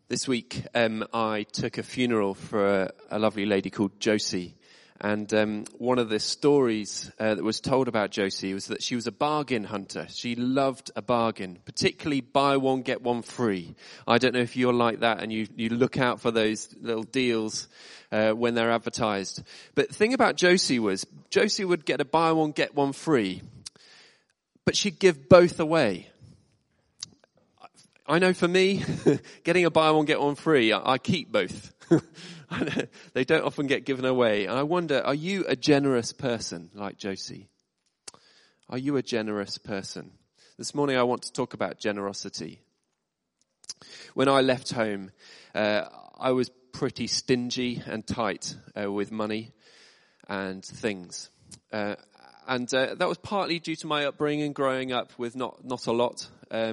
This week, I took a funeral for a lovely lady called Josie. And one of the stories that was told about Josie was that she was a bargain hunter. She loved a bargain, particularly buy one, get one free. I don't know if you're like that and you look out for those little deals when they're advertised. But the thing about Josie was, Josie would get a buy one, get one free, but she'd give both away. I know for me, getting a buy one, get one free, I keep both. They don't often get given away. And I wonder, are you a generous person like Josie? Are you a generous person? This morning I want to talk about generosity. When I left home, I was pretty stingy and tight with money and things. And that was partly due to my upbringing, growing up with not a lot.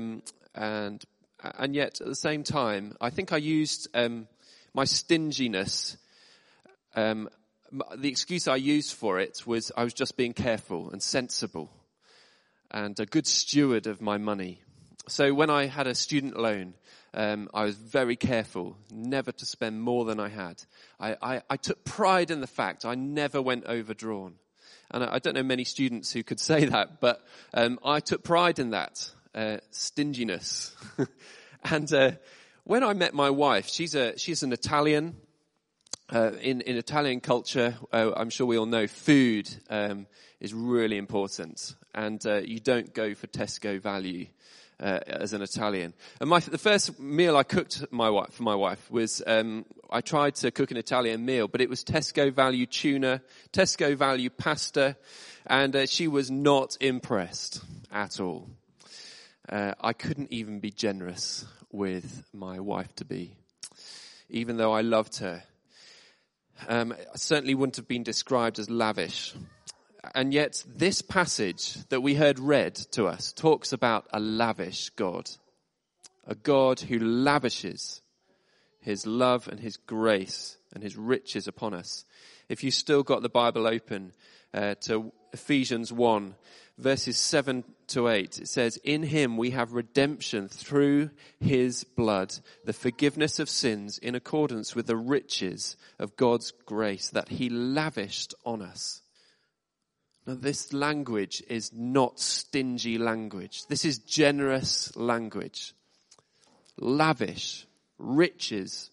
And yet, at the same time, I think I used my stinginess. The excuse I used for it was I was just being careful and sensible and a good steward of my money. So when I had a student loan, I was very careful never to spend more than I had. I took pride in the fact I never went overdrawn. And I don't know many students who could say that, but I took pride in that. Stinginess. And when I met my wife, she's an Italian. In Italian culture, I'm sure we all know food is really important, and you don't go for Tesco value as an Italian. And the first meal I cooked for my wife was I tried to cook an Italian meal, but it was Tesco value tuna, Tesco value pasta, and she was not impressed at all. I couldn't even be generous with my wife-to-be, even though I loved her. I certainly wouldn't have been described as lavish. And yet this passage that we heard read to us talks about a lavish God, a God who lavishes his love and his grace and his riches upon us. If you still got the Bible open to Ephesians 1, verses 7 to 8, it says, "In him we have redemption through his blood, the forgiveness of sins in accordance with the riches of God's grace that he lavished on us." Now this language is not stingy language. This is generous language. Lavish, riches.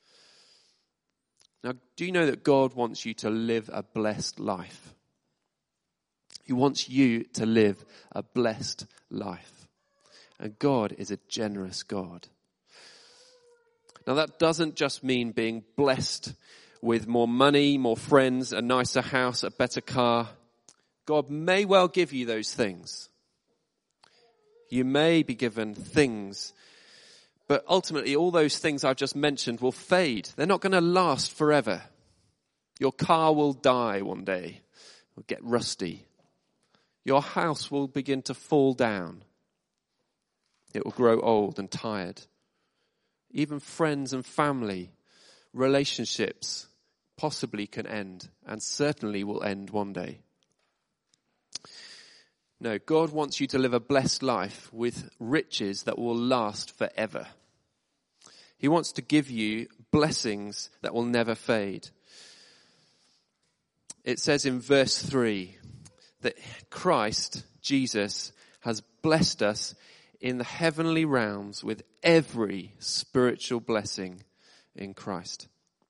Now, do you know that God wants you to live a blessed life? He wants you to live a blessed life. And God is a generous God. Now that doesn't just mean being blessed with more money, more friends, a nicer house, a better car. God may well give you those things. You may be given things, but ultimately all those things I've just mentioned will fade. They're not going to last forever. Your car will die one day. It will get rusty. Your house will begin to fall down. It will grow old and tired. Even friends and family, relationships possibly can end, and certainly will end one day. No, God wants you to live a blessed life with riches that will last forever. He wants to give you blessings that will never fade. It says in verse 3, that Christ, Jesus, has blessed us in the heavenly realms with every spiritual blessing in Christ.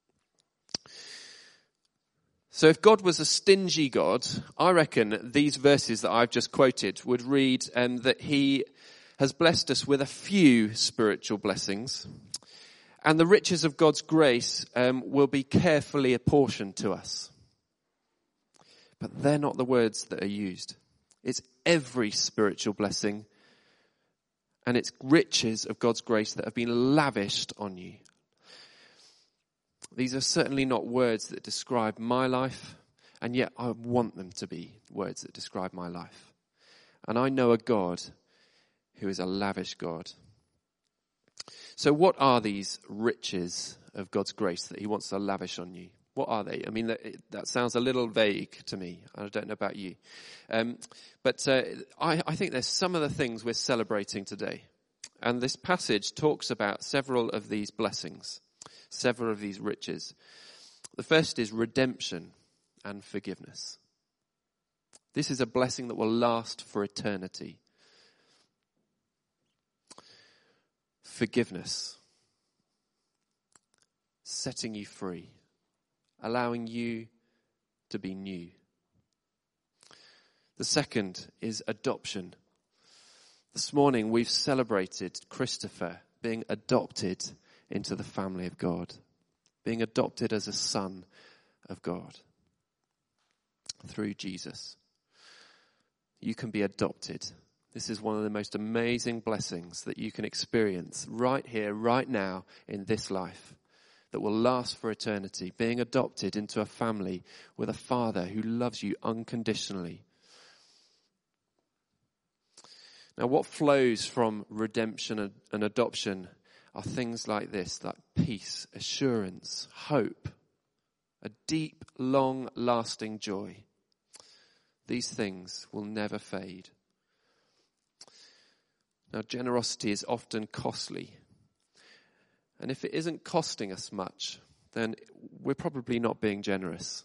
So if God was a stingy God, I reckon these verses that I've just quoted would read that he has blessed us with a few spiritual blessings, and the riches of God's grace will be carefully apportioned to us. But they're not the words that are used. It's every spiritual blessing, and it's riches of God's grace that have been lavished on you. These are certainly not words that describe my life, and yet I want them to be words that describe my life. And I know a God who is a lavish God. So what are these riches of God's grace that he wants to lavish on you? What are they? I mean, that sounds a little vague to me. I don't know about you. But I think there's some of the things we're celebrating today. And this passage talks about several of these blessings, several of these riches. The first is redemption and forgiveness. This is a blessing that will last for eternity. Forgiveness. Setting you free. Allowing you to be new. The second is adoption. This morning we've celebrated Christopher being adopted into the family of God. Being adopted as a son of God. Through Jesus. You can be adopted. This is one of the most amazing blessings that you can experience right here, right now, in this life. That will last for eternity. Being adopted into a family with a father who loves you unconditionally. Now, what flows from redemption and adoption are things like this, like peace, assurance, hope, a deep, long-lasting joy. These things will never fade. Now, generosity is often costly. And if it isn't costing us much, then we're probably not being generous.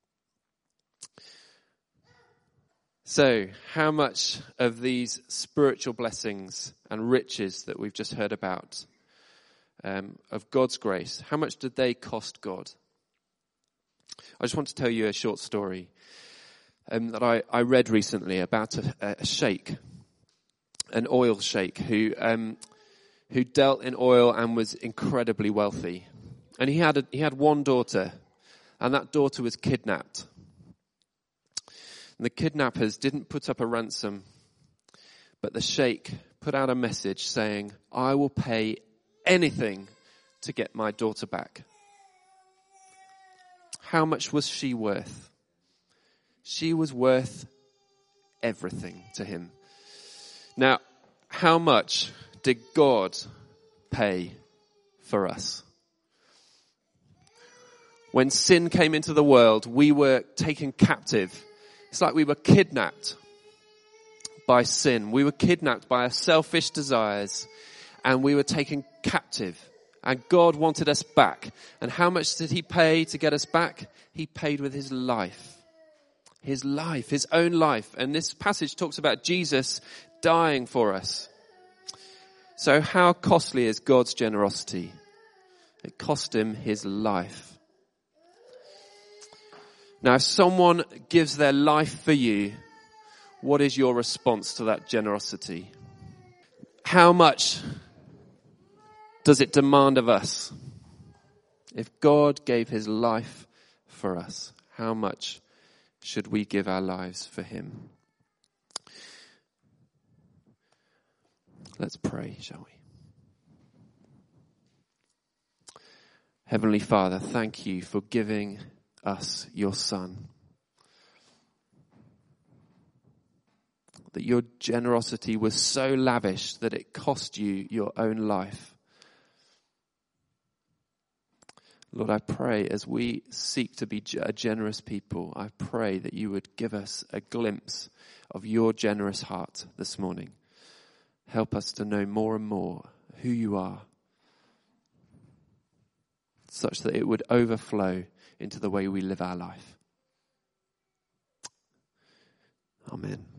So, how much of these spiritual blessings and riches that we've just heard about, of God's grace, how much did they cost God? I just want to tell you a short story that I read recently about a sheikh, an oil sheikh who dealt in oil and was incredibly wealthy. And he had one daughter, and that daughter was kidnapped. And the kidnappers didn't put up a ransom, but the sheikh put out a message saying, "I will pay anything to get my daughter back." How much was she worth? She was worth everything to him. Now, how much did God pay for us? When sin came into the world, we were taken captive. It's like we were kidnapped by sin. We were kidnapped by our selfish desires, and we were taken captive. And God wanted us back. And how much did he pay to get us back? He paid with his life. His life, his own life. And this passage talks about Jesus dying for us. So how costly is God's generosity? It cost him his life. Now, if someone gives their life for you, what is your response to that generosity? How much does it demand of us? If God gave his life for us, how much should we give our lives for him? Let's pray, shall we? Heavenly Father, thank you for giving us your Son. That your generosity was so lavish that it cost you your own life. Lord, I pray as we seek to be a generous people, I pray that you would give us a glimpse of your generous heart this morning. Help us to know more and more who you are, such that it would overflow into the way we live our life. Amen.